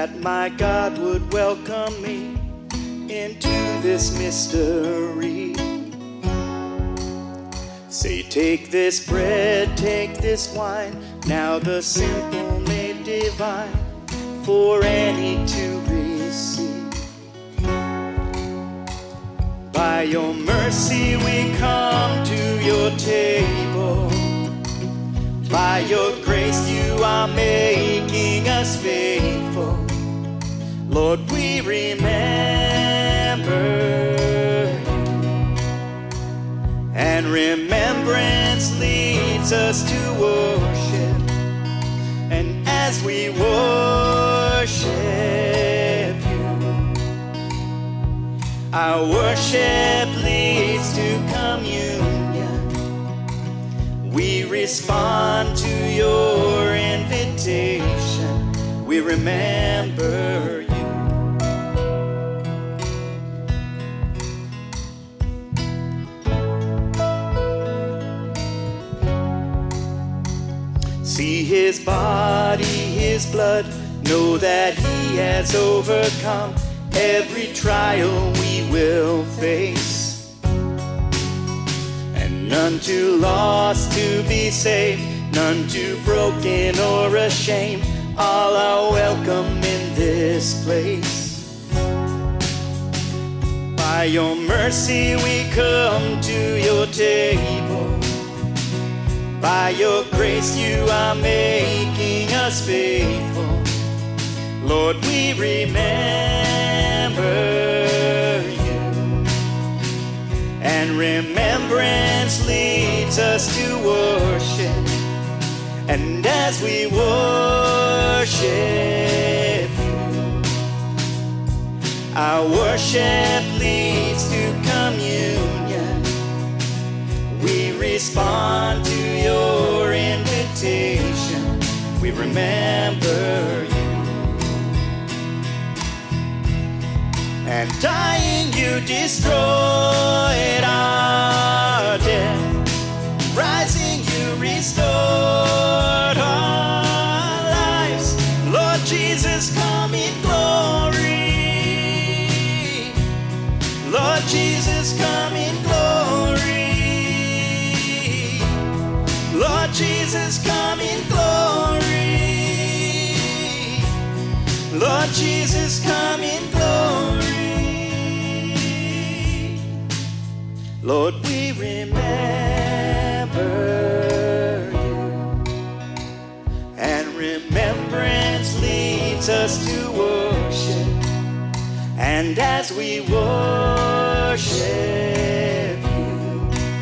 that my God would welcome me into this mystery. Say, take this bread, take this wine, now the simple made divine, for any to receive. By your mercy we come to your table. By your grace you are making us faithful. Lord, we remember, and remembrance leads us to worship. And as we worship you, our worship leads to communion. We respond to your invitation. We remember you. See his body, his blood, know that he has overcome every trial we will face. And none too lost to be saved, none too broken or ashamed, all are welcome in this place. By your mercy we come to your table. By your grace you are making us faithful. Lord, we remember you, and remembrance leads us to worship. And as we worship you, our worship leads to communion. We respond to your invitation. We remember you. And dying you destroyed our death. Rising you restored our lives. Lord Jesus, come in glory. Lord Jesus, come in glory. Lord Jesus, come in glory. Lord Jesus, come in glory. Lord, we remember you, and remembrance leads us to worship. And as we worship you,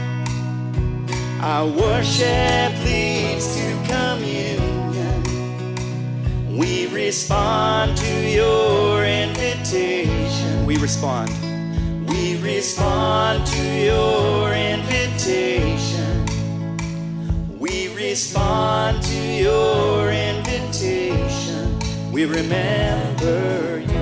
our worship leads to communion. We respond to your invitation. We respond. We respond to your invitation. We respond to your invitation. We remember you.